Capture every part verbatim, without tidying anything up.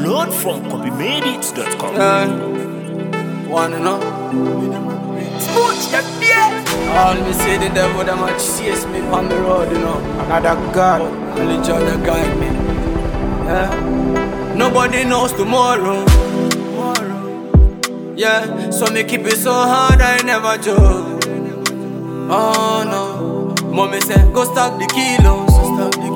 Download from copy made it dot com. Yeah. Wanna know? Smooch that yeah. All me say the devil that much chase me on the road, you know. Another God, only John that guide me. Yeah. Nobody knows tomorrow. Yeah, so me keep it so hard I never joke. Oh no, mommy said go stop the kilos, stop the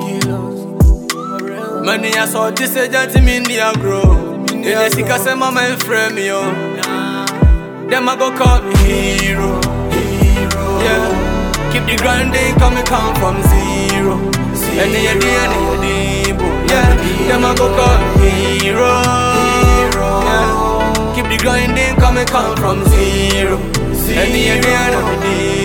kilos. Many I saw this agent in India grow. India sick I say mama and friend me yo. Them I go call me hero, hero. Yeah, keep the grinding coming come from zero. Any a day, any a day, yeah. Them I go call me hero, hero. Yeah, keep the grinding coming come from zero. Any a day, any a day,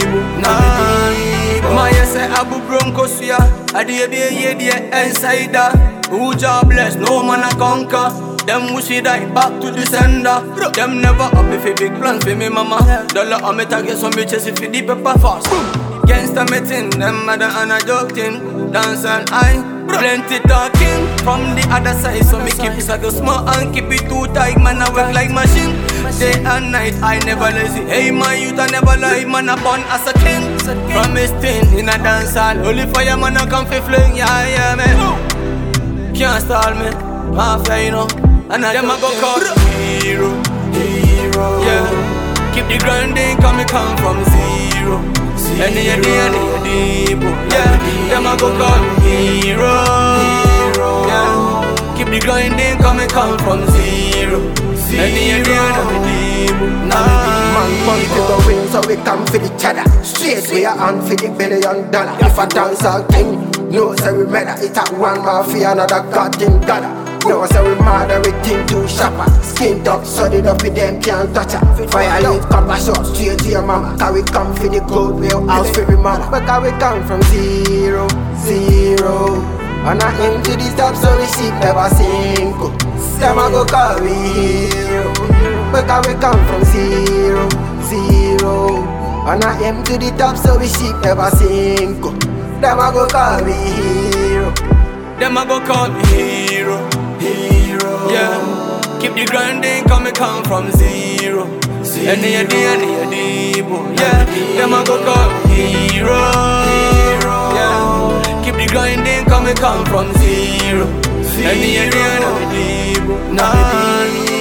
nah. My say Abu Broncos ya, a day be a day inside that. Who job bless, no man a conquer. Them wish he die back to the sender. Them never up if a big plans for me mama. Dollar on me target so me chase it for the paper fast. Gangsta me thing, them mother and a joke thing. Dance and I, plenty talking from the other side. So me keep it like a small and keep it too tight. Man I work like machine, day and night I never lazy. Hey my youth I never lie, man I born as a king. From his thing in a dance hall, only fire man I come fi fling. Yeah yeah man, can't stall me, half you know. And I them I go call hero, hero. Yeah, keep the grinding coming come from zero. Any a day, any a day, yeah. Them I go call hero, hero. Yeah, keep the grinding coming come from zero. Any a day, any a day, nah. Man, man, to the win so we come for the cheddar. Straight we are on for the billion dollar. If a dancer king, no say we matter. It a one mafia, another goddamn dollar. No say we mad, everything too sharper. Skin up, solid up with them can't touch her. Fire leave, come back short straight to your mama. Cause we come for the gold, we house for the mother. But cause we come from zero, zero. And I aim to the top so we ship never sink. Them I go call we hero. But cause we come from zero, zero. And I aim to the top so we ship never sink. Them I go call me hero. Them I go call me hero, hero. Yeah, keep the grinding coming come from zero. Any a day, any a day, yeah. Them I go call me hero, hero. Yeah, keep the grinding coming come from zero. Any a day, any a day, nah.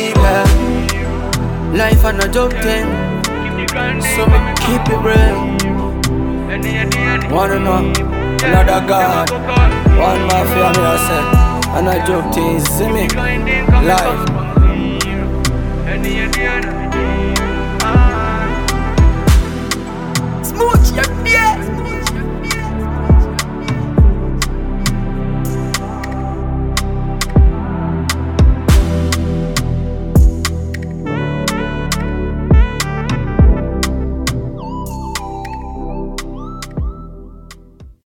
Yeah. Life and a joke thing, so me keep it real. Wanna know, another God, one mafia me I say, and I joke things, see me, life.